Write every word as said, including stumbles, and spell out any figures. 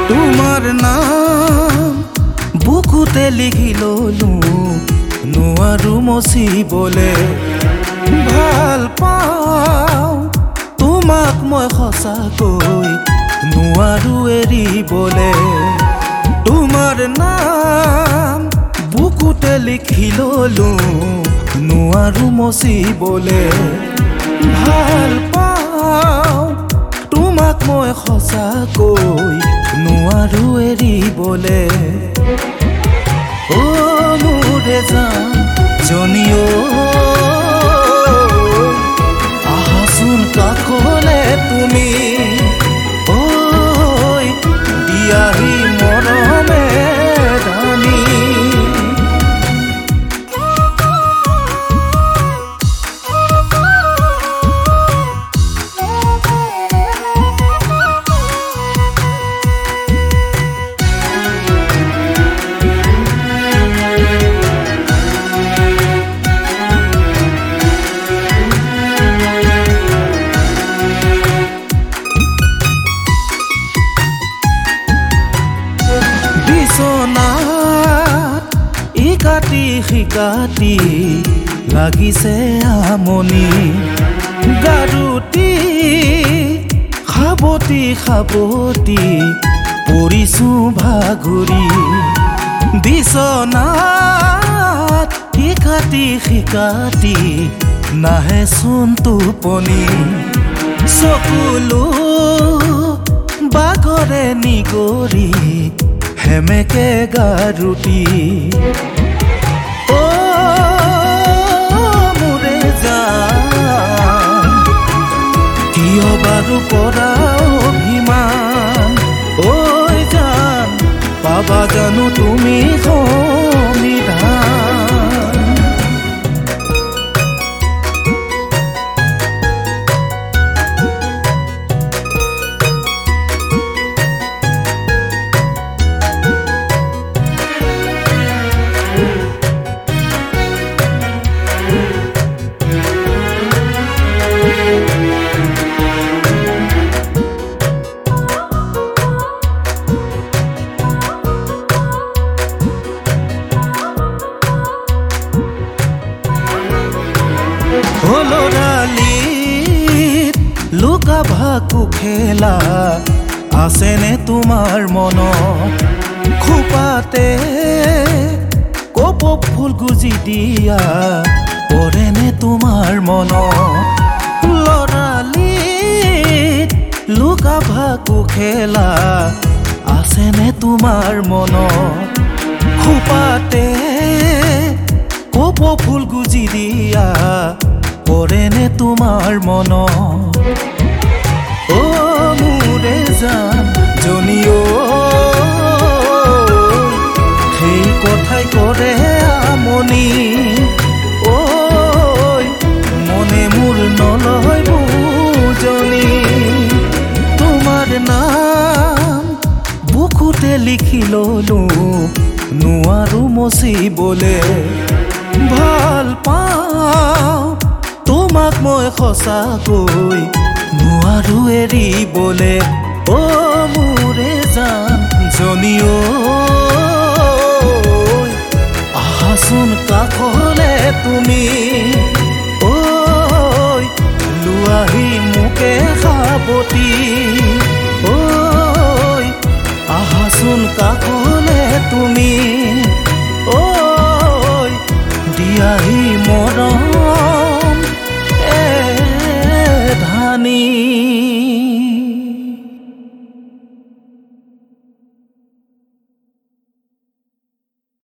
তোমাৰ নাম বুকুতে লিখি ললো নোৱাৰো মচিবলে ভাল পাওঁ তোমাক মই সঁচাকৈ নোৱাৰো এৰিবলে তোমাৰ নাম বুকুতে লিখি ললো নোৱাৰো মচিবলে ভাল পাওঁ তোমাক মই সঁচাকৈ নোৱাৰো এৰিবলে ও মোৰে জান জনিও আহাচোন কাষলে তুমি ঐ দিয়াহি মৰমে ৰাণী ইকাতি শিকাতি লাগিছে আমনি গাৰুতি খাবতি খাবতি পৰিছো ভাগুৰি বিছনাত ইকাতি শিকাতি নাহে চোন টোপনি চকুলো বাগৰে নিগৰি হেমেকে গাৰুটি ও মোৰে জান কিয় বাৰু কৰা অভিমান ঐ জান পাবা জানো তুমি সমিধান হলৰালিত লুকা ভাকু খেলা আছেনে তোমাৰ মনত খোপাতে কপ ফুল গুজি দিয়া পৰেনে তোমাৰ মনত লৰালিত লুকা ভাকু খেলা আছেনে তোমাৰ মনত খোপাতে কপ ফুল গুজি দিয়া পৰেনে তোমাৰ মনত ও মোৰে জান জনিও সেই কথাই কৰে আমনি ঐ মনে মোৰ নলয় বুজনি তোমাৰ নাম বুকুতে লিখি ললো নোৱাৰো মচিবলে ভাল পাওঁ তোমাক মই সঁচাকৈ নোৱাৰো এৰিবলে ও মোৰে জান জনিও আহাচোন কাষলে তুমি ঐ লোৱাহি মোকে সাৱটি ঐ আহাচোন কাষলে তুমি ঐ দিয়াহি মৰম এ ধানী